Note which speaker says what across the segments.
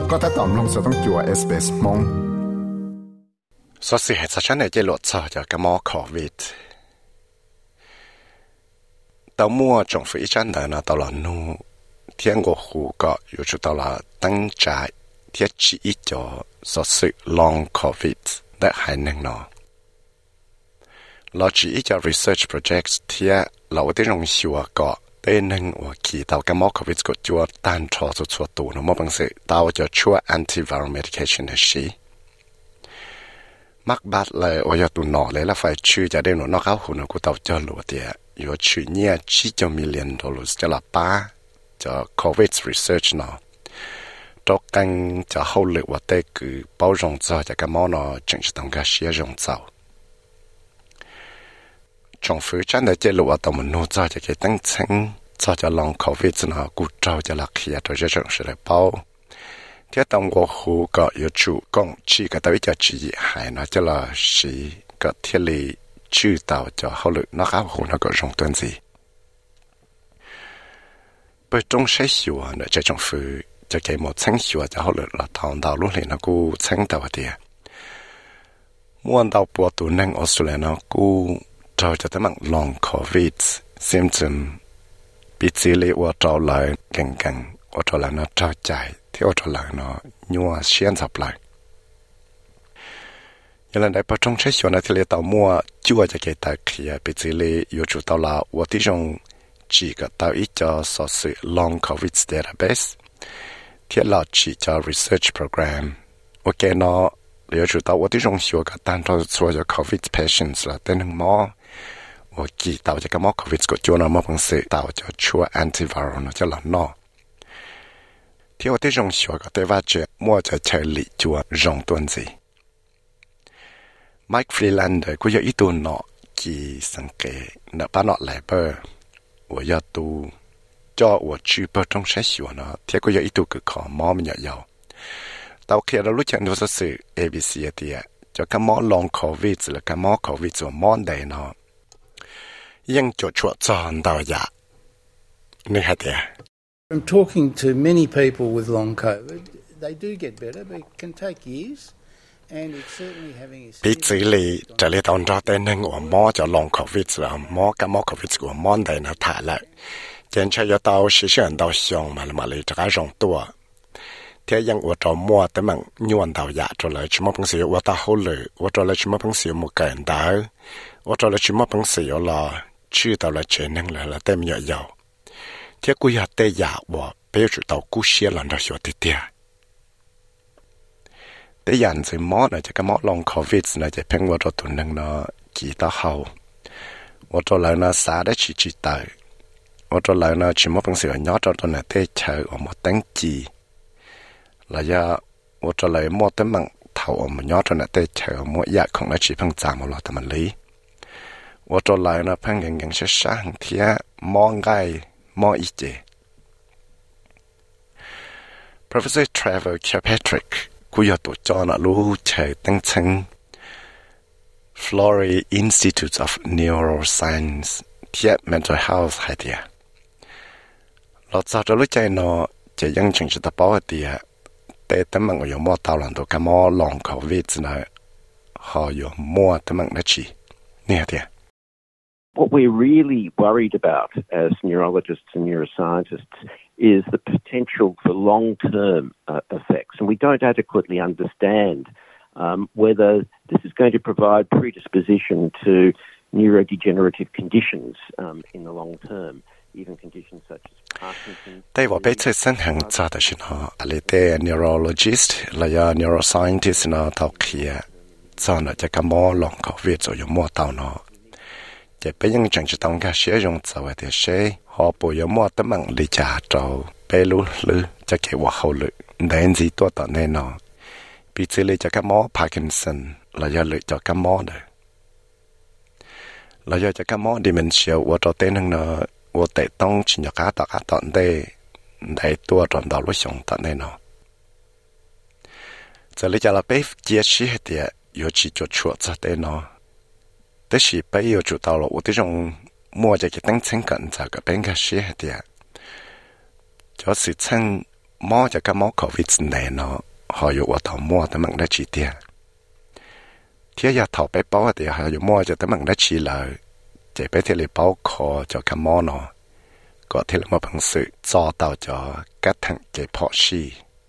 Speaker 1: ก็ถ้าตอมลงจะต้องจัว SBS มอง
Speaker 2: 所以係實際係即落錯就咁麼 COVID 到末政府一陣的呢到了nu天國湖個又就到了登寨貼紙一就所謂 long COVID 的係能咯攞住一個 research project 貼留啲用笑個對能我記到咁麼 COVID 個就單錯就錯度呢麼本事到就出 antiviral medication 嘅事mắc bát lại ở chỗ nọ lấy là phải chịu cho đến nó cao hơn của tàu cho lúa thì rồi chịu nhẹ chỉ cho million dollars cho là ba cho COVID research nó cho căng cho hậu lực và tây cứ bao rộng cho cái món nó chính là đồng cái xe rộng giàu trong phía trên đây chế lúa tàu mình nuôi cho cái tăng sinh cho lòng COVID nó cút trâu cho là kia cho cái sự là bao thế trong cuộc họp có yếu chủ công chỉ cái tới cho chỉ hay nó cho là chỉ cái thiết lý chủ tạo cho hậu lực nó khá hồn nó có rộng tuần gì bởi trong sẽ hiểu nó cho trong phủ cho cái một sáng hiểu cho hậu lực là thằng đầu lúc này nó cũng sáng đầu thì muốn đầu bộ tụ năng Australia nó cũng cho tới mạng long COVID symptom bị chỉ lý và trao lại càng và trao lại nó trao chạy theo trò lại nó nhua xuyên dập lại. Như lần đấy bắt trong chế xuyên thì lấy tàu mua chua cho cái tài kia bị chỉ lấy yếu chủ tàu là và tí trong chỉ có tàu ít cho sở sự long COVID database thiết là chỉ cho research program. Ok nó yếu chủ tàu và tí trong xuyên có tan cho COVID patients là tên hằng mò và kỳ tàu cho cái mò COVID của chua nó mò bằng sự tàu cho chua antiviral nó cho là nó theo tới rong xóa có thể phát triển mua cho chơi lý chúa rong tuần gì Mike Freelander cũng có ý tuần nọ kỳ sáng kế nợ bán nọ lại bơ và do tu cho và chữ bơ trong sách xóa nó thì cũng có ý tu cực khó mò mình nhỏ tao khi đó lúc chẳng được sự ABC thì cho cái mò long COVID là cái mò COVID và mò đầy nó nhưng cho chuột tròn tao dạ nên hay thế
Speaker 3: From talking to many people with long COVID, they do get better, but it can take years, and it's certainly having a
Speaker 2: bị chỉ lý trở lại tàu ra tên nên của mò cho long COVID là mò cái mò COVID của mò đây nó thả lại, trên chơi tàu sử dụng tàu xong mà lấy cho cái rong tua, thế nhưng ở trong mò tới bằng nhuận tàu giả cho lại chỉ một bằng sự ở tàu hậu lử, ở cho lại chỉ một bằng sự một cái đá, ở cho lại chỉ một bằng sự là chưa tàu là chế năng là tem nhựa dầu. Thế cô ya tê ya và bây giờ tàu cú xe lần đó xóa tê tê. Thế dàn thì mỏ này cho cái mỏ long COVID này cho phèn vào cho tụi năng nó chỉ ta hậu, và cho lại nó xả để chỉ tới, và cho lại nó chỉ một phần sự nhỏ cho tụi này tê chờ ở một tấn chỉ, là do và cho lại một tấm bằng thầu ở một nhỏ cho này tê chờ một giá không nó chỉ phần giảm một lọ tầm lý, và cho lại nó phèn gần sẽ sáng thì mỏ ngay more easy. Professor Trevor Kirkpatrick, who you to John Lu Che Teng Cheng, Florey Institute of Neuroscience, Tiet Mental Health idea. Lots of the Luchino, the young change the power dear, they demon your more talent to come more long COVID now, how you more demon the chi. Near there.
Speaker 4: What we're really worried about as neurologists and neuroscientists is the potential for long-term effects. And we don't adequately understand whether this is going to provide predisposition to neurodegenerative conditions in the long term, even conditions such as Parkinson's.
Speaker 2: Đây là bây giờ sinh hàng cha đó xin họ, là cái neurologist, là neuroscientist nó thấu kia, cho nó cho cái mô long COVID rồi dùng mô tàu nó. Chỉ bây giờ chẳng chỉ tông cái sử dụng cho vậy thì sẽ họ bồi dưỡng mua tấm bằng lý trả cho bé lú lư cho cái hoạt hậu lự đến gìตัวต่อแน่นอนbị chỉ lý cho cái mỏ Parkinson là do lự cho cái mỏ đấy là do cho cái mỏ dementia và cho tên nó và tệ tông chỉ nhớ cả tận đây để tua tròn đầu lúc sống tận đây nó chỉ lý cho là bé chia sẻ thì yếu chỉ cho chuột cho tên nóแต่สิไปอยู่จุดตลอดที่จงมัวจะตั้งเช่นกันจากกับเป็นกระเสียเดียจะสิเช่น mò cho cái mò COVID này nó họอยู่ว่าต่อมั่วแต่มันได้ชีเตียที่อยากถอไปป้อแต่họอยู่มั่วจะแต่มันได้ชีเลยจะไปที่เลยป้อคอจะcái mò nóก็ที่เลยมาพังสึจอ到จะกัดทั้งเก็บพอชี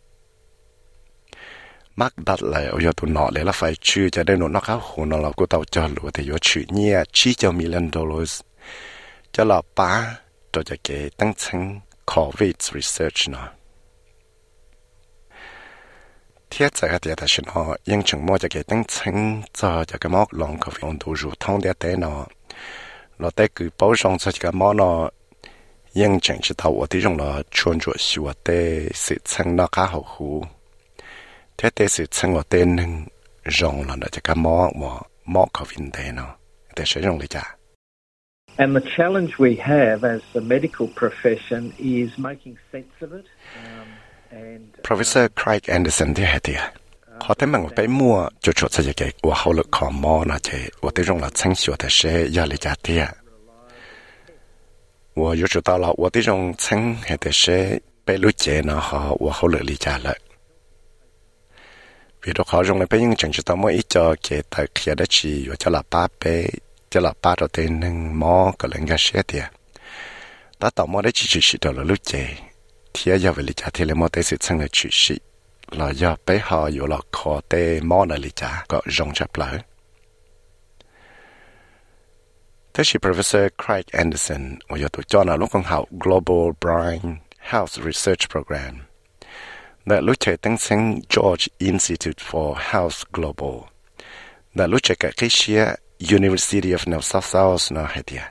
Speaker 2: มักดัดเลยเอาอยู่ตัวหนอเลยแล้วไฟชื่อจะได้หนุนนักเข้าหัวเราก็เต่าจอหลัวแต่อยู่ชื่อเนี่ยชี้จะมี$1,000,000จะหล่อป้าตัวจะเก็บตั้งชั้น COVID research เนาะเทียบจากเดียดฉันอ๋อยังจึงมั่วจะเกิดตั้งชั้นจะกระมอกลองเขาลองดูรูท่องเดียดเนาะเราได้คือ包装จะกระมอกเนาะยังจึงจะเอาว่าที่ตรงเราชวนจวดชัวเตสิชั้นนักข้าวหูเทียบเตสิชั้นว่าเตนึงจงเราจะกระมอกว่ามอกเขาวินเตเนาะแต่ใช้ตรงเลยจ้ะ
Speaker 5: And the challenge we have as the medical profession is making sense of it.
Speaker 2: Professor Craig Anderson ที่เหตุเขาแต่มันไปมั่วจุดๆจะเกี่ยวว่าเขาเลือกข้อมูลนะเจ้ว่าที่ตรงเราชั้นชัวแต่เสียยาเลยจ้าเตี้ยว่าอยู่จุดต่อเราว่าที่ตรงชั้นเหตุเสียไปรู้เจนะว่าเขาเลือกเลยจ้าเลยวิธีเขาตรงเลยไปยังจังจุดต่อมั่วอีจอเกี่ยวกับเขียนได้ชีว่าจะหลับป้าไปจะหลับป้าตัวเต็งหนึ่งหมอก็เลยก็เสียเตี้ยแต่ต่อมั่วได้ชีตัวเรารู้เจที่อยากวิจารณ์ที่เลมอเตสิชั้นเลยชุชิเราอยากไปหาอยู่หลักคอเตมอนาลิจาก็จงจับเลยที่ Professor Craig Anderson ว่าอยู่ตัวจอนะลูกของเขา Global Brain Health Research Program และรู้จักตั้งชั้น George Institute for Health Global และรู้จักกับที่เชีย University of New South Wales นะเหตุ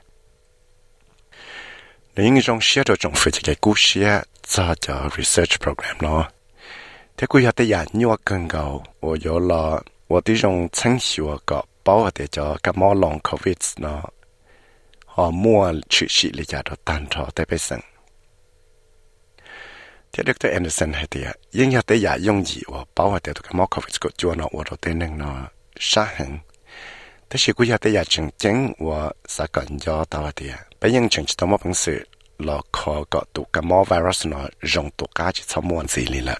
Speaker 2: ในยิ่งจงเชียตัวจงฝึกจากกู้เชียจะ research program เนาะที่กูอยากได้ยาหนัวกันเก่าว่าอยู่ละว่าที่จงชั้นชัวก็ป้อแต่จะกับมอลอง COVID เนาะหอมั่วชุชิลิจาตัวตันทอแต่ไปสั่งที่ดร. Anderson ให้เดียยิ่งอยากได้ยา用药ว่าป้อแต่ตัวกับมอ COVID ก็จวนเนาะว่าตัวเต็งหนึ่งเนาะสาหังแต่是กูอยากได้ยาจริงๆว่าสักกันยอตัวเดียไปยังจริงๆตัวมอพังสือเราขอก็ตัวกับมอไวรัสเนาะจงตัวก้าจิตสมวนสีนี่แหละ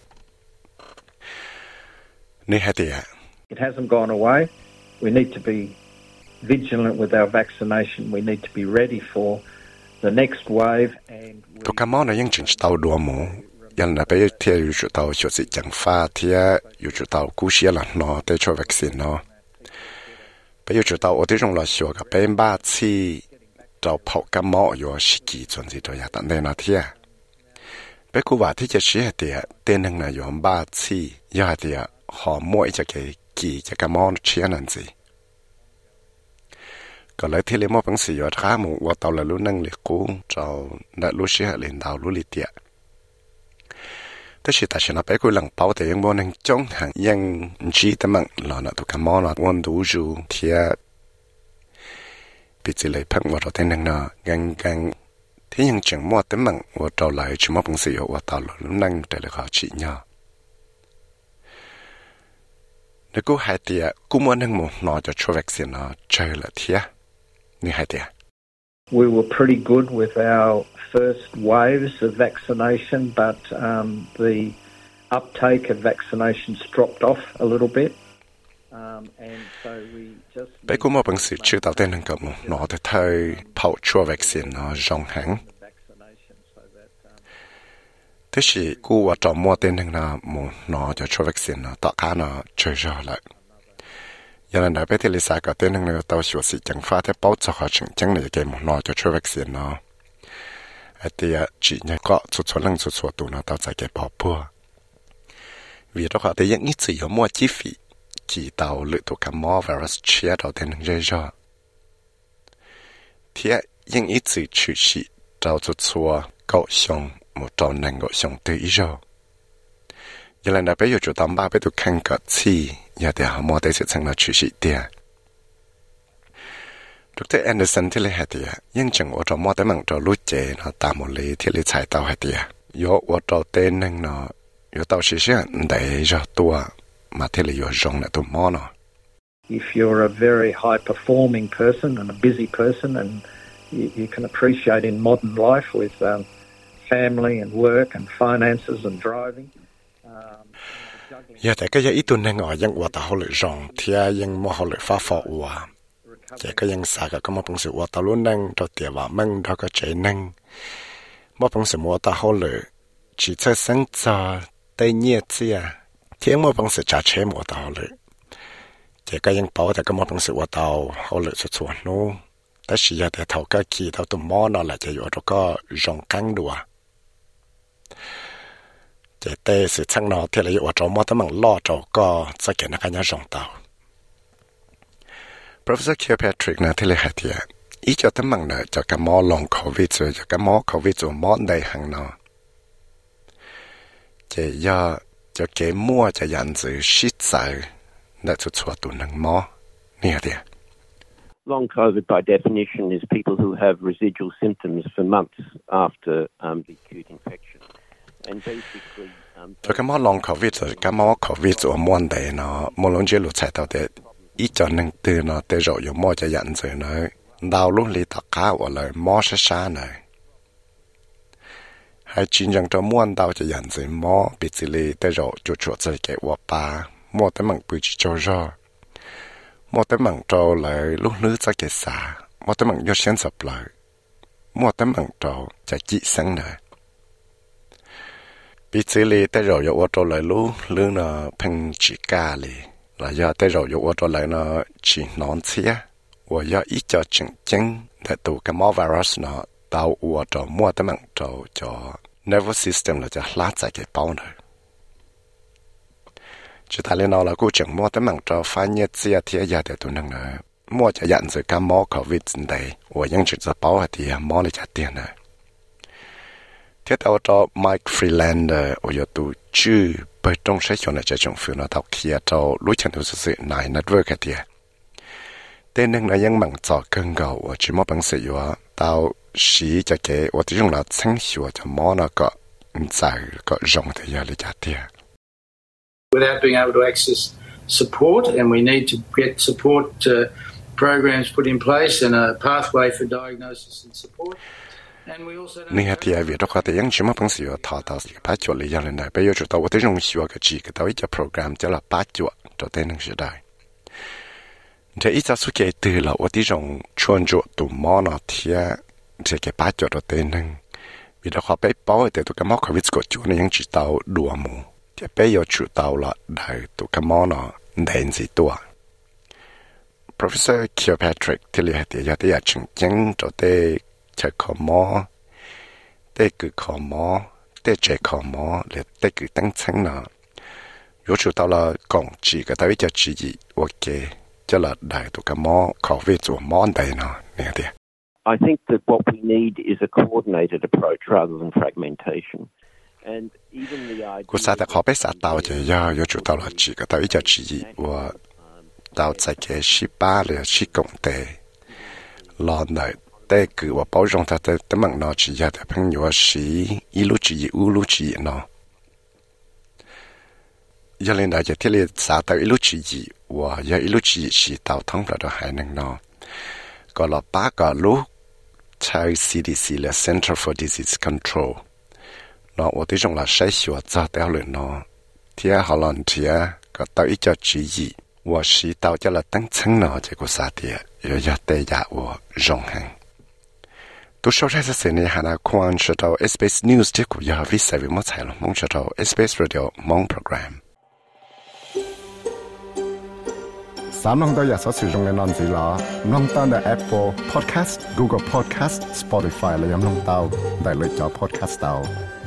Speaker 2: นี่เหตุ
Speaker 5: It hasn't gone away. We need to be vigilant with our vaccination. We need to be ready for the next wave. And
Speaker 2: ตัวกับมอเนี่ยยังจริงๆตัวดัวหมูยันน่ะไปเที่ยวอยู่จุดตัวช่วยสิจังฟ้าเที่ยวอยู่จุดตัวกู้เชียหลังเนาะได้ช่วยวัคซีนเนาะไปอยู่จุดตัวที่ตรงเราชัวกับเป็นบ้าที่เราพกกับหมออยู่สิกี่จนสิตัวอยากตัดได้นาเทียไปกูว่าที่จะเชื่อเดียเต้นหนึ่งนะอยู่บ้าที่ยาเดียหอมมวยจะกี่จะกับหมอเชื่อนั่นสิก็เลยที่เลี้ยงมอปังสีอยู่ท้าหมูว่าตอนเรารู้นั่งเลี้ยกุ้งเราได้รู้เชื่อเลี้ยงดาวรู้ลิเดียแต่สิแต่ฉันไปกูหลังเป้าแต่ยังบ่นั่งจ้องหังยังจีแต่มันหล่อนะตัวกับหมอนะวันดูจูเทียปิดสิเลยพังว่าเราแต่นั่งนะกังที่ยังจังมั่วแต่มันว่าเราไหลชิมอปังสีว่าตอนเรานั่งแต่ละเขาจีเนาะแล้วกูหายเดียกูมัวนั่งหมูนอจะช่วยวัคซีนนะเจอละเทียนี่หายเดีย
Speaker 5: We were pretty good with our first waves of vaccination, but the uptake of vaccinations dropped off a little bit. And so we just...
Speaker 2: ไปกูมาบังสือชื่อต่อเต้นหนึ่งกับหมูนอแต่เธอเผาช่วยวัคซีนนะจงหังที่สิกูว่าจอมมัวเต้นหนึ่งนะหมูนอจะช่วยวัคซีนนะต่อการนะเจอเลยยันนั้นไปที่ลิซ่าก็เต้นหนึ่งเราชัวร์สิจังฟ้าที่เป้าจะขอจึงจังในเกมนอจะช่วยวัคซีนเนาะไอเดียจีเนี่ยก็สุดๆเรื่องสุดๆตัวนะเราจะเก็บพอพัววิธีเขาแต่ยังนี่จะ有มัวจีฟีจีเตาหรือตัวกับมอไวรัสเชื้อเราเต้นหนึ่งเยอะๆที่ยัง一直持续เราจะชัว高雄冇到能够相对一样ยันนั้นไปอยู่จุดต่ำบ้าไปดูแข่งกับที่อย่าเดี๋ยวมัวได้เสียจังเราชุดเดียดร. Anderson ที่เลยเหตุยังจังว่าเรามัวได้มั่งเรารู้เจนะตามหมดเลยที่เลยใช้เตาเหตุยกว่าเราเต้นนั่งเนาะยกเตาเสียได้จะตัวมาที่เลยยกจงเนี่ยตัวมอเนาะ
Speaker 5: If you're a very high performing person and a busy person and you can appreciate in modern life with family and work and finances and driving.
Speaker 2: Giờ tại cái giờ ít tuần này ngồi dân ta họ lựa rong thì dân mua họ lựa phá phò qua thì cái dân xả cái mà bằng sự ta luôn năng cho tiền và mang cho cái chế năng mà bằng sự mua ta họ lựa chỉ chơi sinh cho tây nhiệt gì thì mà bằng sự trả chế mua ta họ lựa thì cái dân bảo thì cái mà bằng sự họ lựa xuất chuẩn luônแต่สิยาแต่เท่าก็ขี่เท่าตัวมอนั่นแหละจะอยู่แล้วก็รองกังดัวจะเตะสิช่างนอที่เราอยู่ว่าเรามอตั้งมั่งล่อเราก็จะเกิดนักการรองเตา Professor Kirkpatrick นะที่เราหาที่อีจะตั้งมั่งเนี่ยจะกับมอลองโควิดจะกับมอโควิดจะมอได้หังนอจะย่อจะเกี่ยมั่วจะยันจือชิดใจเนี่ยจะชัวตัวหนึ่งมอเนี่ยเดีย
Speaker 4: Long COVID, by definition, is people who have residual symptoms for months after the acute infection. And basically...
Speaker 2: Cho cái món long COVID rồi, cái món COVID rồi muôn đầy nó, muôn long chế lụt chạy tao để ít cho nên từ nó tới rồi dùng mua cho dặn rồi nó đau lúc lý tạc cá hoặc là mó sẽ xa này. Hay chính rằng cho muôn đau cho dặn rồi mó bị xử lý tới rồi chuột chuột rồi cái quả ba, mua tới mặn bự chỉ cho rồi. Mua tới mặn trâu lại lúc nước ra cái xả, mua tới mặn vô xuyên sập lại, mua tới mặn trâu chạy chị sáng này. Bị xử lý tới rồi vô trâu lại lúc lương nó phăng chỉ ca lì, là do tới rồi vô trâu lại nó chỉ nón xía, và do ít cho chứng chứng để tụ cái mó virus nó tạo vô trâu mua tới mặn trâu cho nervous system là cho lát ra cái bao này. Chỉ ta lên nào là cô chẳng mua tới mảng trò phá nhiệt gì thì giờ để tụi nâng nữa mua cho dặn rồi cả mỏ COVID đây, và những chuyện sẽ bảo thì mỏ này trả tiền này. Thế tao cho Mike Freelander ở giờ tụi chưa bởi trong sách cho này cho trong phiếu nó thọc kia cho lối chân thủ sự này network cái tiền. Tên nâng là những mảng trò cân cầu và chỉ mỏ bằng sự yếu tao xí cho cái và tí dùng là sáng hiệu cho mỏ nó có giải có rộng thì giờ để trả tiền.
Speaker 3: Without being able to access support, and we need to get support programs put in place and a pathway for diagnosis and support. And we also don't
Speaker 2: Nè thì việc đó có thể chỉ mà bằng sự thọ thọ sự bắt chuột lý do lên này bây giờ chúng ta có thể dùng sự cái gì cái đó cái program cho là bắt chuột cho tên năng sự đại. Thế ít ra số cái từ là có thể dùng chuyên chuột tụ mỏ nó thì cái bắt chuột cho tên năng vì đó họ bị bảo để tụ cái mỏ COVID của chuột này những chỉ tao đùa mù. Thì bây giờ chủ tàu là đại tụ cái món nó đền gì tua. Professor Kirkpatrick thì là thì giờ thì chứng chứng cho tới chơi khó mò, tới cứ khó mò, tới chơi khó mò, để tới cứ tăngชั้นnó. Nếu chủ tàu là còn chỉ cái tới cho chỉ gì, ok, cho là đại tụ cái món khó về chỗ món đây nó, nghe đi.
Speaker 4: I think that what we need is a coordinated approach rather than fragmentation.
Speaker 2: Cô sa ta khó biết sa tàu chỉ do chủ tàu là chỉ có tàu ít cho chỉ và tàu chạy cái ship ba là ship công tệ lo này tệ cứ và bảo rong ta tệ tấm bằng nó chỉ ra để phăng nhiều sĩ ít lúc chỉ u lúc chỉ nó giờ lên đại chỉ thiết lập sa tàu ít lúc chỉ và giờ ít lúc chỉ tàu thông là đó hai năng nó còn là ba cái lúc chạy CDC là Center for Disease Control nó ở đây trong là sai sửa cho theo lời nó thì họ làm thì có tạo ít cho chỉ gì và sĩ tạo cho là tăngชั้นnó chỉ có sao thì rồi giờ đây giả và rộng hàng tôi sau đây sẽ nói hà na quan cho tàu SBS News thì cũng giờ viết sai với mất sai rồi mong cho tàu SBS Radio mong program
Speaker 1: Sám nông tôi giờ sẽ sử dụng cái nón gì là nông tao là Apple Podcast, Google Podcast, Spotify là nông tao đại lựa chọn podcast tao